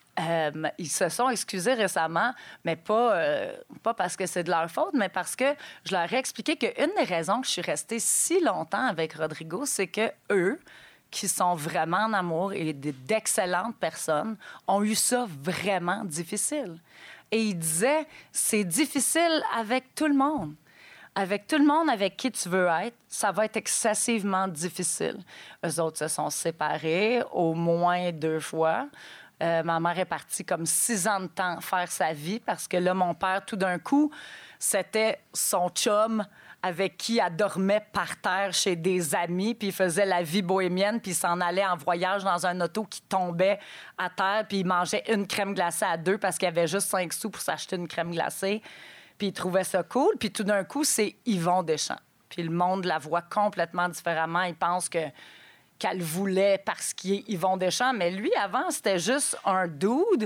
Speaker 4: ils se sont excusés récemment, mais pas parce que c'est de leur faute, mais parce que je leur ai expliqué qu'une des raisons que je suis restée si longtemps avec Rodrigo, c'est que eux, qui sont vraiment en amour et d'excellentes personnes, ont eu ça vraiment difficile. Et ils disaient, c'est difficile avec tout le monde. Avec tout le monde avec qui tu veux être, ça va être excessivement difficile. Eux autres se sont séparés au moins 2 fois. Ma mère est partie comme 6 ans de temps faire sa vie parce que là, mon père, tout d'un coup, c'était son chum avec qui elle dormait par terre chez des amis, puis il faisait la vie bohémienne, puis il s'en allait en voyage dans un auto qui tombait à terre, puis il mangeait une crème glacée à 2 parce qu'il avait juste 5 sous pour s'acheter une crème glacée. Puis il trouvait ça cool. Puis tout d'un coup, c'est Yvon Deschamps. Puis le monde la voit complètement différemment. Il pense qu'elle voulait parce qu'il est Yvon Deschamps. Mais lui, avant, c'était juste un dude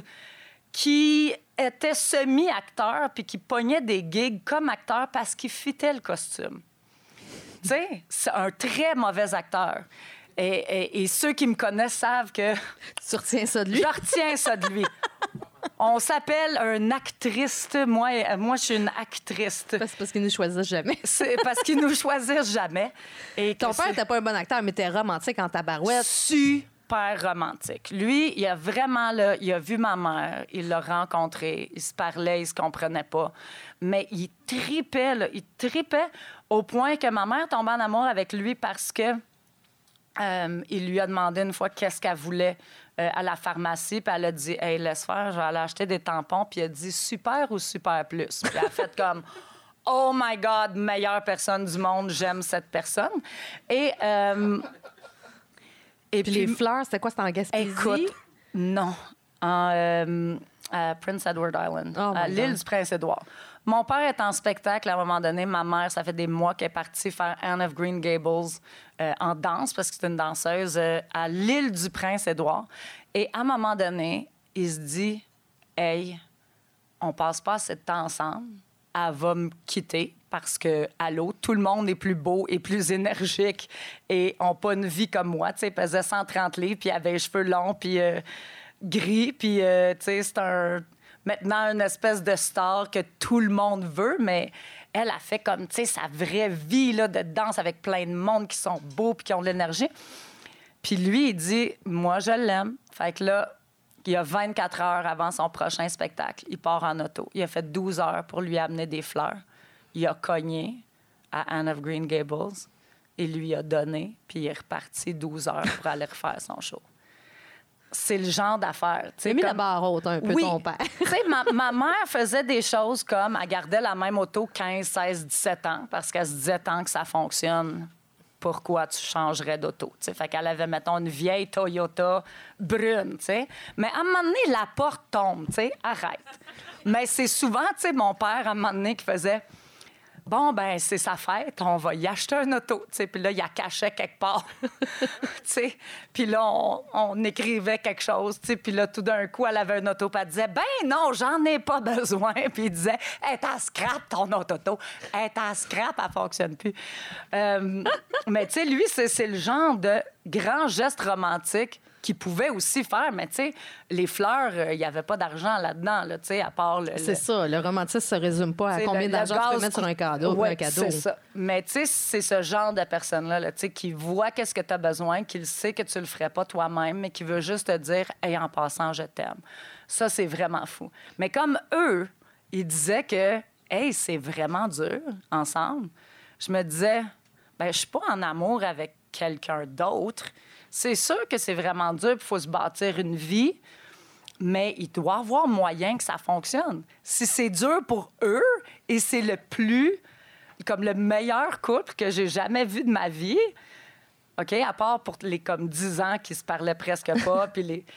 Speaker 4: qui était semi-acteur puis qui pognait des gigs comme acteur parce qu'il fitait le costume. Tu sais, c'est un très mauvais acteur. Et ceux qui me connaissent savent que...
Speaker 2: Tu retiens ça de lui?
Speaker 4: Je retiens ça de lui. On s'appelle un actrice. Moi, je suis une actrice.
Speaker 2: C'est parce qu'ils nous choisissent jamais.
Speaker 4: C'est parce qu'ils nous choisissent jamais. Et
Speaker 2: ton père n'était pas un bon acteur, mais t'es romantique en tabarouette.
Speaker 4: Super romantique. Lui, il a vraiment, là, il a vu ma mère, il l'a rencontrée, ils se parlaient, ils se comprenaient pas. Mais il tripait, là, il tripait au point que ma mère tombait en amour avec lui parce que il lui a demandé une fois qu'est-ce qu'elle voulait à la pharmacie, puis elle a dit « Hey, laisse faire, je vais aller acheter des tampons. » Puis il a dit « Super ou Super plus? » Puis elle a fait comme « Oh my God, meilleure personne du monde, j'aime cette personne. » Et
Speaker 2: puis les fleurs, c'était quoi? C'était en Gaspésie?
Speaker 4: Écoute, non. À Prince Edward Island, à l'île du Prince-Édouard. Mon père est en spectacle à un moment donné. Ma mère, ça fait des mois qu'elle est partie faire Anne of Green Gables en danse, parce que c'est une danseuse, à l'île du Prince-Édouard. Et à un moment donné, il se dit « Hey, on passe pas assez de temps ensemble. Elle va me quitter parce que, allô, tout le monde est plus beau et plus énergique et n'a pas une vie comme moi. » Tu sais, elle pesait 130 livres, puis elle avait les cheveux longs, puis gris, puis, tu sais, c'est maintenant une espèce de star que tout le monde veut, mais elle a fait comme, tu sais, sa vraie vie là, de danse avec plein de monde qui sont beaux puis qui ont de l'énergie. Puis lui, il dit, moi, je l'aime. Fait que là, il y a 24 heures avant son prochain spectacle, il part en auto. Il a fait 12 heures pour lui amener des fleurs. Il a cogné à Anne of Green Gables. Il lui a donné, puis il est reparti 12 heures pour aller refaire son show. C'est le genre d'affaires.
Speaker 2: Tu as mis la barre haute un peu,
Speaker 4: oui.
Speaker 2: Ton père.
Speaker 4: Tu sais, ma mère faisait des choses comme, elle gardait la même auto 15, 16, 17 ans parce qu'elle se disait, tant que ça fonctionne, pourquoi tu changerais d'auto? Tu sais, fait qu'elle avait, mettons, une vieille Toyota brune, tu sais. Mais à un moment donné, la porte tombe, tu sais, arrête. Mais c'est souvent, tu sais, mon père, à un moment donné, qui faisait... Bon, ben c'est sa fête, on va y acheter un auto, tu sais. Puis là, il la cachait quelque part, tu sais. Puis là, on écrivait quelque chose, tu sais. Puis là, tout d'un coup, elle avait un auto, puis elle disait, ben non, j'en ai pas besoin. Puis il disait, elle est à scrap, ton auto. Elle est à scrap, elle fonctionne plus. Mais tu sais, lui, c'est le genre de grand geste romantique qu'il pouvait aussi faire. Mais tu sais, les fleurs, il n'y avait pas d'argent là-dedans, là, tu sais, à part le...
Speaker 2: C'est ça, le romantisme se résume pas à combien d'argent tu peux mettre sur un cadeau.
Speaker 4: Ouais,
Speaker 2: un cadeau.
Speaker 4: C'est ça. Mais tu sais, c'est ce genre de personne-là, là, tu sais, qui voit qu'est-ce que tu as besoin, qui sait que tu le ferais pas toi-même, mais qui veut juste te dire « Hey, en passant, je t'aime ». Ça, c'est vraiment fou. Mais comme eux, ils disaient que « Hey, c'est vraiment dur, ensemble », je me disais... ben je suis pas en amour avec quelqu'un d'autre. C'est sûr que c'est vraiment dur, il faut se bâtir une vie, mais il doit y avoir moyen que ça fonctionne. Si c'est dur pour eux et c'est comme le meilleur couple que j'ai jamais vu de ma vie, OK, à part pour les comme 10 ans qui se parlaient presque pas, puis les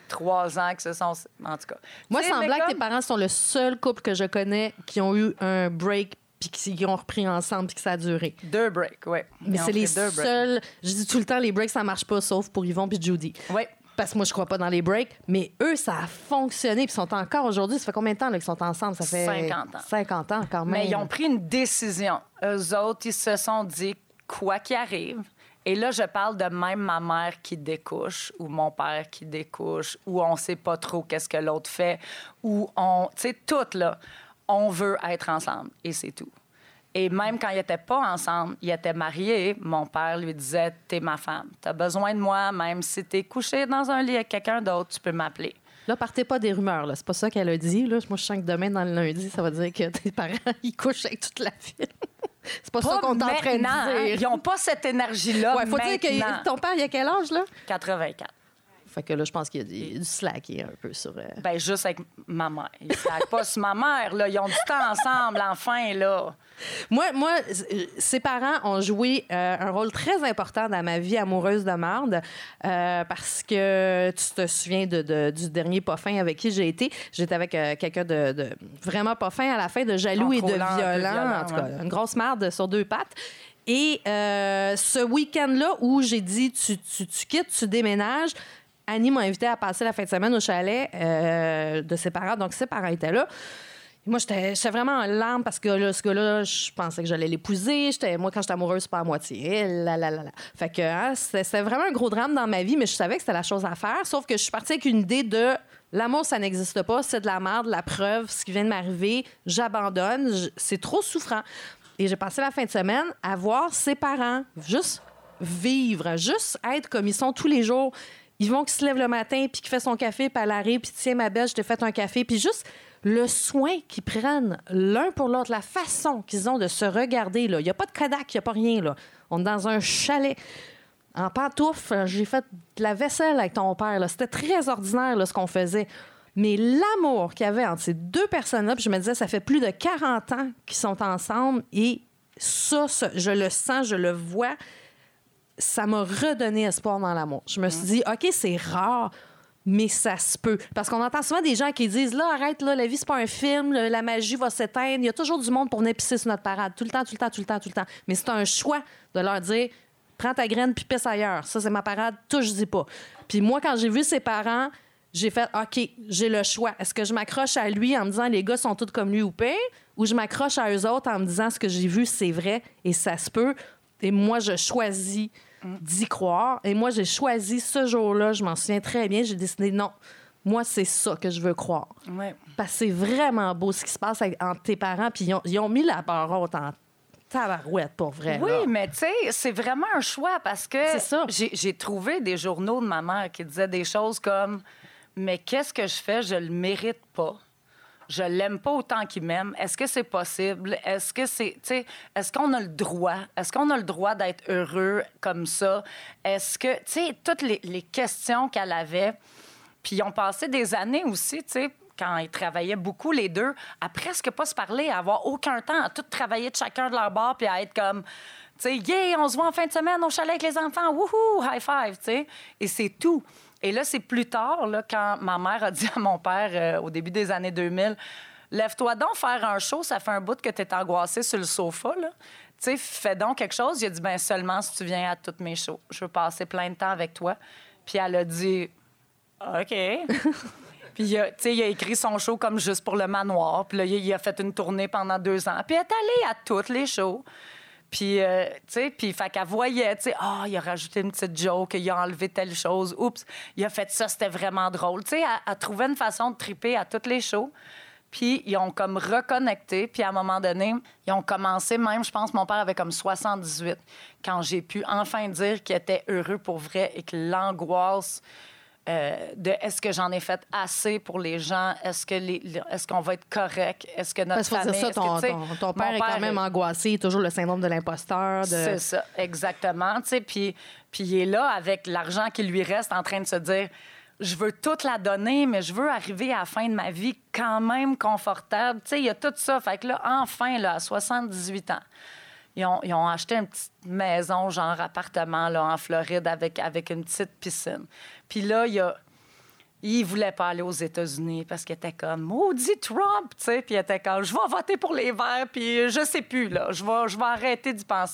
Speaker 4: 3 ans qui se sont... En tout cas.
Speaker 2: Moi,
Speaker 4: T'sais,
Speaker 2: sans
Speaker 4: mais
Speaker 2: blague,
Speaker 4: comme-
Speaker 2: tes parents sont le seul couple que je connais qui ont eu un break puis qui ont repris ensemble puis que ça a duré.
Speaker 4: 2 breaks, oui.
Speaker 2: Mais c'est les seuls... Je dis tout le temps, les breaks, ça marche pas, sauf pour Yvon puis Judy.
Speaker 4: Oui.
Speaker 2: Parce que moi, je crois pas dans les breaks. Mais eux, ça a fonctionné. Puis ils sont encore aujourd'hui. Ça fait combien de temps là, qu'ils sont ensemble? Ça fait
Speaker 4: 50 ans.
Speaker 2: 50 ans, quand même.
Speaker 4: Mais ils ont pris une décision. Eux autres, ils se sont dit, quoi qu'il arrive, et là, je parle de même ma mère qui découche ou mon père qui découche ou on sait pas trop qu'est-ce que l'autre fait ou on... Tu sais, tout, là, on veut être ensemble et c'est tout. Et même quand ils n'étaient pas ensemble, ils étaient mariés, mon père lui disait, t'es ma femme, t'as besoin de moi, même si t'es couché dans un lit avec quelqu'un d'autre, tu peux m'appeler.
Speaker 2: Là, partez pas des rumeurs. Là. C'est pas ça qu'elle a dit. Là. Moi, je sens que demain, dans le lundi, ça va dire que tes parents, ils couchent avec toute la ville. C'est pas ça qu'on est en train de
Speaker 4: maintenant, hein.
Speaker 2: dire.
Speaker 4: Ils n'ont pas cette énergie-là
Speaker 2: Ouais, faut dire
Speaker 4: maintenant.
Speaker 2: que ton père, il a quel âge, là?
Speaker 4: 84.
Speaker 2: Fait que là, je pense qu'il y a du slack un peu sur...
Speaker 4: Ben juste avec ma mère. Ils ne pas sur ma mère, là. Ils ont du temps ensemble, enfin, là.
Speaker 2: Moi, ses parents ont joué un rôle très important dans ma vie amoureuse de marde parce que tu te souviens du dernier pas fin avec qui j'ai été. J'étais avec quelqu'un de vraiment pas fin à la fin, de jaloux et de
Speaker 4: Contrôlant, un peu
Speaker 2: violent.
Speaker 4: violent,
Speaker 2: En tout cas,
Speaker 4: ouais.
Speaker 2: une grosse marde sur 2 pattes. Et ce week-end-là où j'ai dit tu quittes, tu déménages, Annie m'a invité à passer la fin de semaine au chalet de ses parents. Donc, ses parents étaient là. Et moi, j'étais vraiment en larmes parce que là, ce gars-là, je pensais que j'allais l'épouser. Moi, quand j'étais amoureuse, c'est pas à moitié. Fait que c'était vraiment un gros drame dans ma vie, mais je savais que c'était la chose à faire. Sauf que je suis partie avec une idée de l'amour, ça n'existe pas. C'est de la merde, la preuve, ce qui vient de m'arriver, j'abandonne. C'est trop souffrant. Et j'ai passé la fin de semaine à voir ses parents juste vivre, juste être comme ils sont tous les jours. Yvon qui se lève le matin, puis qui fait son café, puis elle arrive, puis tiens, ma belle, je t'ai fait un café. Puis juste le soin qu'ils prennent l'un pour l'autre, la façon qu'ils ont de se regarder. Il n'y a pas de Kodak, il n'y a pas rien. Là. On est dans un chalet. En pantoufles, j'ai fait de la vaisselle avec ton père. Là. C'était très ordinaire là, ce qu'on faisait. Mais l'amour qu'il y avait entre ces 2 personnes-là, puis je me disais, ça fait plus de 40 ans qu'ils sont ensemble et ça, je le sens, je le vois. Ça m'a redonné espoir dans l'amour. Je me suis dit, OK, c'est rare, mais ça se peut. Parce qu'on entend souvent des gens qui disent, là, arrête, là, la vie, c'est pas un film, la magie va s'éteindre. Il y a toujours du monde pour venir pisser sur notre parade. Tout le temps. Mais c'est un choix de leur dire, prends ta graine puis pisse ailleurs. Ça, c'est ma parade, touche-y pas. Puis moi, quand j'ai vu ses parents, j'ai fait, OK, j'ai le choix. Est-ce que je m'accroche à lui en me disant, les gars sont tous comme lui ou pire, ou je m'accroche à eux autres en me disant, ce que j'ai vu, c'est vrai et ça se peut. Et moi, je choisis d'y croire. Et moi, j'ai choisi ce jour-là, je m'en souviens très bien, j'ai décidé, non, moi, c'est ça que je veux croire.
Speaker 4: Ouais.
Speaker 2: Parce que c'est vraiment beau ce qui se passe entre tes parents, puis ils ont mis la barre haute en tabarouette, pour vrai.
Speaker 4: Oui,
Speaker 2: là.
Speaker 4: mais tu sais, c'est vraiment un choix parce que
Speaker 2: C'est ça.
Speaker 4: j'ai trouvé des journaux de ma mère qui disaient des choses comme « Mais qu'est-ce que je fais? Je le mérite pas. Je l'aime pas autant qu'il m'aime. Est-ce que c'est possible? Est-ce que c'est... Tu sais, est-ce qu'on a le droit? Est-ce qu'on a le droit d'être heureux comme ça? Est-ce que... Tu sais, toutes les questions qu'elle avait. Puis ils ont passé des années aussi, tu sais, quand ils travaillaient beaucoup, les deux, à presque pas se parler, à avoir aucun temps, à tout travailler de chacun de leur bord, puis à être comme... Tu sais, yeah, on se voit en fin de semaine au chalet avec les enfants. Wouhou, high five, tu sais. Et c'est tout. Et là, c'est plus tard, là, quand ma mère a dit à mon père, au début des années 2000, « Lève-toi donc faire un show, ça fait un bout que tu es angoissé sur le sofa, là. Tu sais, fais donc quelque chose. » Il a dit, « Ben seulement si tu viens à toutes mes shows. Je veux passer plein de temps avec toi. » Puis elle a dit, « OK. » Puis, tu sais, il a écrit son show comme juste pour le manoir. Puis là, il a fait une tournée pendant 2 ans. Puis elle est allée à toutes les shows. Puis, tu sais, puis fait qu'elle voyait, tu sais, il a rajouté une petite joke, il a enlevé telle chose, oups, il a fait ça, c'était vraiment drôle. Tu sais, elle trouvait une façon de triper à toutes les shows. Puis, ils ont comme reconnecté. Puis, à un moment donné, ils ont commencé, même, je pense, mon père avait comme 78, quand j'ai pu enfin dire qu'il était heureux pour vrai et que l'angoisse de est-ce que j'en ai fait assez pour les gens? Est-ce qu'on va être correct? Est-ce que notre
Speaker 2: Parce qu'il faut
Speaker 4: famille...
Speaker 2: dire ça, ton père est quand même angoissé, toujours le syndrome de l'imposteur.
Speaker 4: C'est ça, exactement. Puis il est là avec l'argent qui lui reste en train de se dire... Je veux toute la donner, mais je veux arriver à la fin de ma vie quand même confortable. Tu sais, il y a tout ça. Fait que là, enfin, là, à 78 ans, ils ont acheté une petite maison, genre appartement, là, en Floride, avec une petite piscine. Puis là, il voulait pas aller aux États-Unis parce qu'il était comme « Maudit Trump! » Tu sais, puis il était comme « Je vais voter pour les Verts, puis je sais plus, là. Je vais arrêter d'y penser. »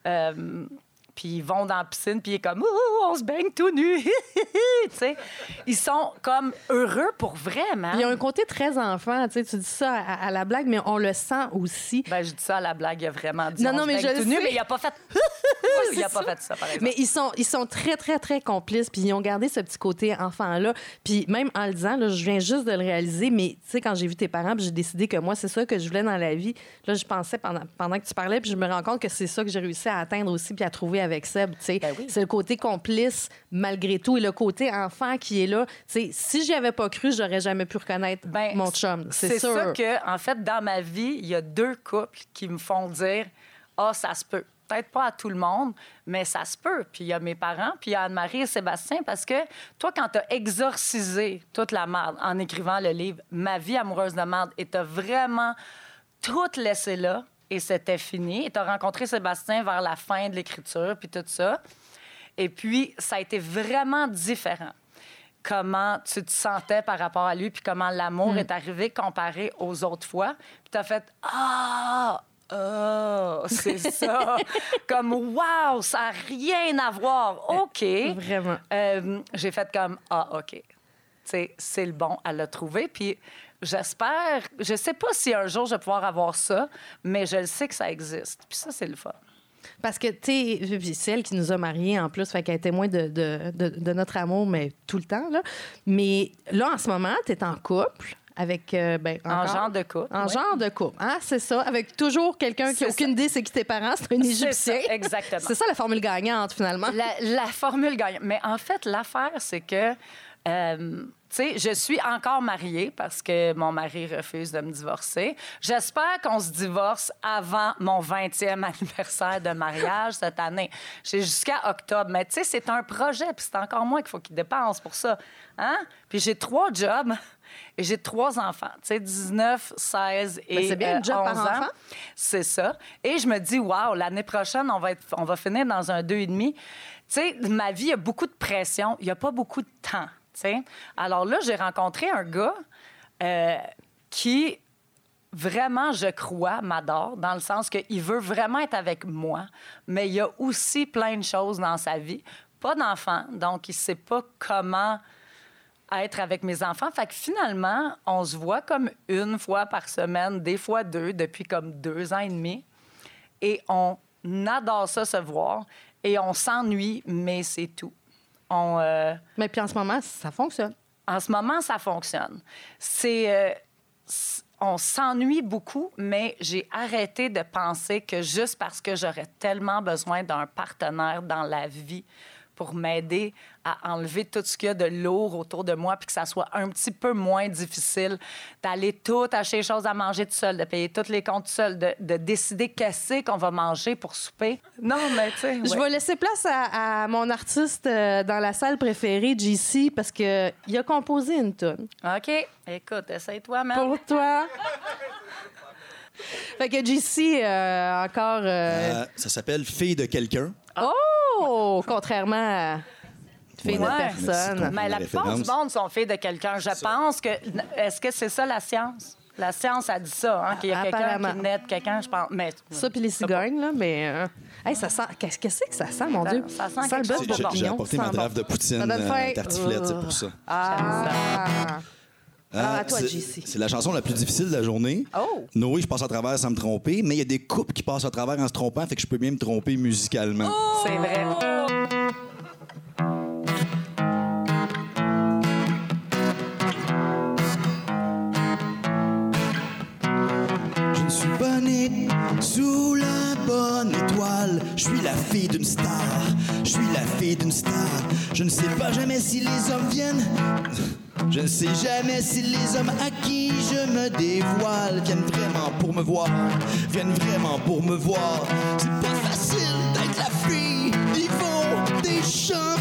Speaker 4: Puis ils vont dans la piscine, puis il est comme « Oh, on se baigne tout nu! » Tu sais, ils sont comme heureux pour vrai, man.
Speaker 2: Il y a un côté très enfant, tu sais, tu dis ça à la blague, mais on le sent aussi.
Speaker 4: Ben, je dis ça à la blague, il a vraiment dit
Speaker 2: Non,
Speaker 4: on
Speaker 2: non,
Speaker 4: se
Speaker 2: mais
Speaker 4: baigne
Speaker 2: je
Speaker 4: tout nu,
Speaker 2: sais.
Speaker 4: mais il a pas fait... il a pas fait ça, par exemple.
Speaker 2: Mais ils sont très, très, très complices, puis ils ont gardé ce petit côté enfant-là. Puis même en le disant, là, je viens juste de le réaliser, mais tu sais, quand j'ai vu tes parents, puis j'ai décidé que moi, c'est ça que je voulais dans la vie, là, je pensais pendant que tu parlais, puis je me rends compte que c'est ça que j'ai réussi à atteindre aussi, puis à trouver avec Seb, tu sais.
Speaker 4: Ben oui.
Speaker 2: C'est le côté complice, malgré tout, et le côté enfant qui est là. Tu sais, si j'y avais pas cru, j'aurais jamais pu reconnaître mon chum. C'est sûr.
Speaker 4: ça que, en fait, dans ma vie, il y a 2 couples qui me font dire « Ah, ça se peut ». Peut-être pas à tout le monde, mais ça se peut. Puis il y a mes parents, puis il y a Anne-Marie et Sébastien, parce que toi, quand tu as exorcisé toute la merde en écrivant le livre « Ma vie amoureuse de merde » et tu as vraiment tout laissé là, et c'était fini, et tu as rencontré Sébastien vers la fin de l'écriture, puis tout ça. Et puis, ça a été vraiment différent. Comment tu te sentais par rapport à lui, puis comment l'amour est arrivé comparé aux autres fois. Puis tu as fait « Ah! C'est ça! » Comme « Wow! Ça n'a rien à voir! OK! »
Speaker 2: Vraiment.
Speaker 4: J'ai fait comme « Ah, OK! » Tu sais, c'est le bon, elle l'a trouvé. Puis j'espère... Je sais pas si un jour je vais pouvoir avoir ça, mais je le sais que ça existe. Puis ça, c'est le fun.
Speaker 2: Parce que, tu sais, c'est elle qui nous a mariés en plus, fait qu'elle est témoin de notre amour, mais tout le temps, là. Mais là, en ce moment, tu es en couple avec...
Speaker 4: En genre de couple.
Speaker 2: En
Speaker 4: oui.
Speaker 2: genre de couple, hein, c'est ça. Avec toujours quelqu'un qui n'a aucune idée c'est qui tes parents, c'est un Égyptien.
Speaker 4: C'est ça, exactement.
Speaker 2: C'est ça la formule gagnante, finalement.
Speaker 4: La formule gagnante. Mais en fait, l'affaire, c'est que... tu sais, je suis encore mariée parce que mon mari refuse de me divorcer. J'espère qu'on se divorce avant mon 20e anniversaire de mariage cette année. J'ai jusqu'à octobre. Mais tu sais, c'est un projet, puis c'est encore moi qu'il faut qu'il dépense pour ça. Hein? Puis j'ai 3 jobs et j'ai 3 enfants. Tu sais, 19, 16 et 11 ans.
Speaker 2: Mais c'est bien, un job par enfant.
Speaker 4: C'est ça. Et je me dis, wow, l'année prochaine, on va finir dans un 2,5. Tu sais, ma vie, il y a beaucoup de pression. Il n'y a pas beaucoup de temps. T'sais. Alors là, j'ai rencontré un gars qui, vraiment, je crois, m'adore, dans le sens qu'il veut vraiment être avec moi, mais il y a aussi plein de choses dans sa vie. Pas d'enfant, donc il ne sait pas comment être avec mes enfants. Fait que finalement, on se voit comme 1 fois par semaine, des fois 2, depuis comme 2 ans et demi. Et on adore ça, se voir, et on s'ennuie, mais c'est tout.
Speaker 2: Mais puis en ce moment, ça fonctionne.
Speaker 4: En ce moment, ça fonctionne. On s'ennuie beaucoup, mais j'ai arrêté de penser que juste parce que j'aurais tellement besoin d'un partenaire dans la vie pour m'aider à enlever tout ce qu'il y a de lourd autour de moi puis que ça soit un petit peu moins difficile d'aller tout acheter les choses à manger tout seul, de payer tous les comptes tout seul, de décider qu'est-ce qu'on va manger pour souper. Non, mais tu sais...
Speaker 2: Je vais laisser place à mon artiste dans la salle préférée, JC, parce qu'il a composé une toune.
Speaker 4: OK. Écoute, essaye-toi, man.
Speaker 2: Pour toi. Fait que JC, encore...
Speaker 6: Ça s'appelle « Fille de quelqu'un ».
Speaker 2: Oh! Contrairement à fille de personne.
Speaker 4: Mais la plupart du monde sont filles de quelqu'un. Je pense que... Est-ce que c'est ça, la science? La science a dit ça, hein, qu'il y a quelqu'un qui naît de quelqu'un, je pense. Mais,
Speaker 2: ça, puis les cigognes, là, mais... Hey, ça sent... Qu'est-ce que c'est que ça sent, mon Dieu?
Speaker 4: Ça sent
Speaker 2: le
Speaker 4: quelque
Speaker 2: bœuf
Speaker 4: chose.
Speaker 2: bourguignon.
Speaker 6: J'ai apporté ma drave de poutine tartiflette, c'est pour ça.
Speaker 2: Alors, à toi, JC.
Speaker 6: C'est la chanson la plus difficile de la journée.
Speaker 4: Oh!
Speaker 6: Noé, je passe à travers sans me tromper, mais il y a des couples qui passent à travers en se trompant, fait que je peux bien me tromper musicalement.
Speaker 4: C'est vrai.
Speaker 6: Je ne suis pas né sous la bonne étoile. Je Je suis la fille d'une star, je suis la fille d'une star. Je ne sais pas jamais si les hommes viennent. Je ne sais jamais si les hommes à qui je me dévoile viennent vraiment pour me voir, viennent vraiment pour me voir. C'est pas facile d'être la fille d'Yvon Deschamps.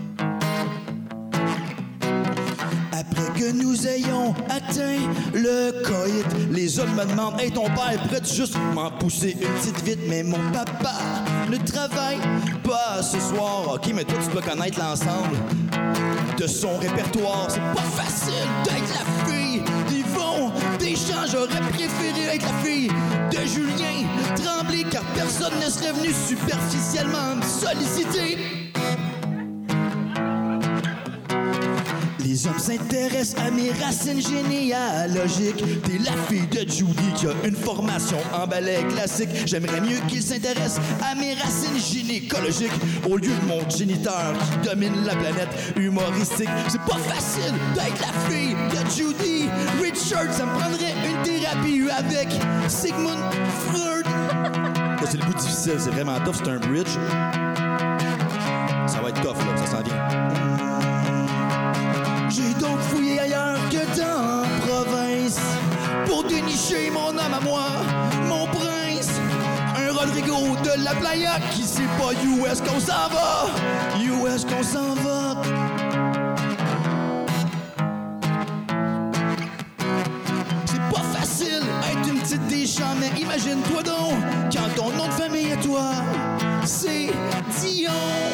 Speaker 6: Après que nous ayons atteint le coït, les hommes me demandent « Hey, ton père, pourrais-tu juste m'en pousser une petite vite? » Mais mon papa ne travaille pas ce soir. OK, mais toi, tu dois connaître l'ensemble de son répertoire. C'est pas facile d'être la fille d'Yvon Deschamps. J'aurais préféré être la fille de Julien Tremblay, car personne ne serait venu superficiellement me solliciter. Les hommes s'intéressent à mes racines généalogiques. T'es la fille de Judy qui a une formation en ballet classique. J'aimerais mieux qu'ils s'intéressent à mes racines gynécologiques au lieu de mon géniteur qui domine la planète humoristique. C'est pas facile d'être la fille de Judy Richard. Ça me prendrait une thérapie avec Sigmund Freud. Là, c'est le bout difficile, c'est vraiment tough, c'est un bridge. Ça va être tough, là, ça s'en vient. J'ai donc fouillé ailleurs que dans la province pour dénicher mon homme à moi, mon prince. Un Rodrigo de la playa qui sait pas où est-ce qu'on s'en va, où est-ce qu'on s'en va. C'est pas facile être une petite Deschamps, mais imagine-toi donc quand ton nom de famille à toi, c'est Dion.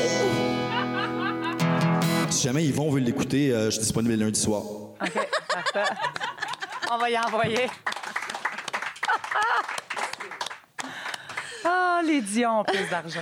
Speaker 6: Si jamais Yvon veut l'écouter, je suis disponible lundi soir.
Speaker 4: OK, parfait. On va y envoyer. Ah, les Dion ont plus d'argent.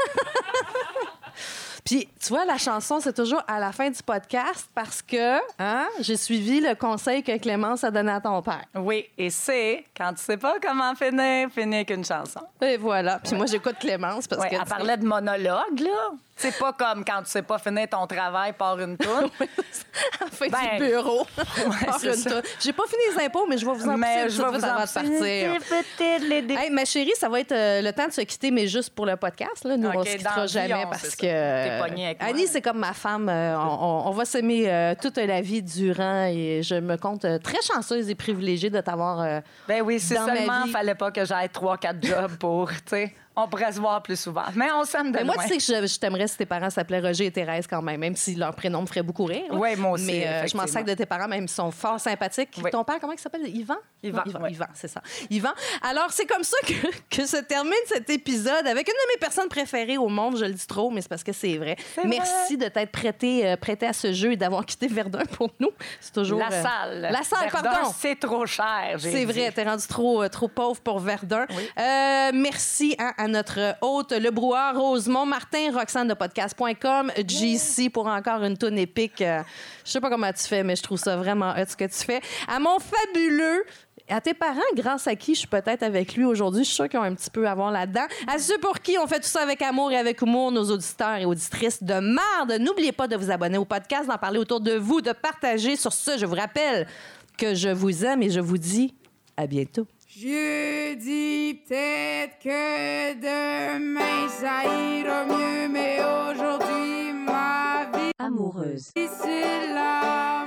Speaker 2: Puis, tu vois, la chanson, c'est toujours à la fin du podcast parce que j'ai suivi le conseil que Clémence a donné à ton père.
Speaker 4: Oui, et c'est quand tu sais pas comment finir qu'une chanson.
Speaker 2: Et voilà. Puis moi, j'écoute Clémence parce que...
Speaker 4: Elle parlait de monologue, là. C'est pas comme quand tu sais pas finir ton travail par une toune.
Speaker 2: En fait, du bureau. Par une toune. J'ai pas fini les impôts, mais je vais vous en pousser
Speaker 4: je vais vous en
Speaker 2: partir. Hey, ma chérie, ça va être le temps de se quitter, mais juste pour le podcast. Là. Nous, on se quittera jamais parce que... Annie, c'est comme ma femme. On va s'aimer toute la vie durant et je me compte très chanceuse et privilégiée de t'avoir
Speaker 4: ben oui, si
Speaker 2: dans
Speaker 4: seulement
Speaker 2: ma vie.
Speaker 4: Fallait pas que j'aille 3-4 jobs pour, tu sais... On pourrait se voir plus souvent. Mais on s'aime de loin.
Speaker 2: Moi, tu sais que je t'aimerais si tes parents s'appelaient Roger et Thérèse quand même si leur prénom me ferait beaucoup rire.
Speaker 4: Oui, moi aussi.
Speaker 2: Mais je m'en sac de tes parents, même s'ils sont fort sympathiques.
Speaker 4: Oui.
Speaker 2: Ton père, comment il s'appelle? Yvan?
Speaker 4: Yvan, oui.
Speaker 2: Yvan, c'est ça. Yvan. Alors, c'est comme ça que se termine cet épisode avec une de mes personnes préférées au monde. Je le dis trop, mais c'est parce que c'est vrai. Merci de t'être prêté à ce jeu et d'avoir quitté Verdun pour nous. C'est toujours...
Speaker 4: La salle.
Speaker 2: La salle,
Speaker 4: Verdun,
Speaker 2: pardon.
Speaker 4: c'est trop cher,
Speaker 2: C'est vrai, t'es rendu trop pauvre pour Verdun.
Speaker 4: Oui.
Speaker 2: Merci à notre hôte, le brouhaha Rosemont, Martin, Roxane de podcast.com, JC pour encore une toune épique. Je sais pas comment tu fais, mais je trouve ça vraiment hot ce que tu fais. À mon fabuleux... À tes parents, grâce à qui je suis peut-être avec lui aujourd'hui, je suis sûre qu'ils ont un petit peu à voir là-dedans. À ceux pour qui on fait tout ça avec amour et avec humour, nos auditeurs et auditrices de marde, n'oubliez pas de vous abonner au podcast, d'en parler autour de vous, de partager. Sur ce, je vous rappelle que je vous aime et je vous dis à bientôt.
Speaker 7: Je dis peut-être que demain ça ira mieux, mais aujourd'hui ma vie
Speaker 8: amoureuse.
Speaker 7: c'est la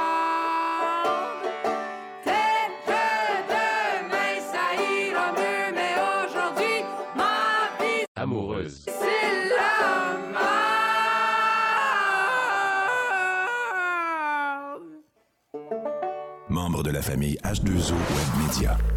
Speaker 7: mort. Peut-être que demain ça ira mieux, mais aujourd'hui ma vie
Speaker 1: Amoureuse.
Speaker 7: c'est la mort.
Speaker 1: Membre de la famille H2O Web Media.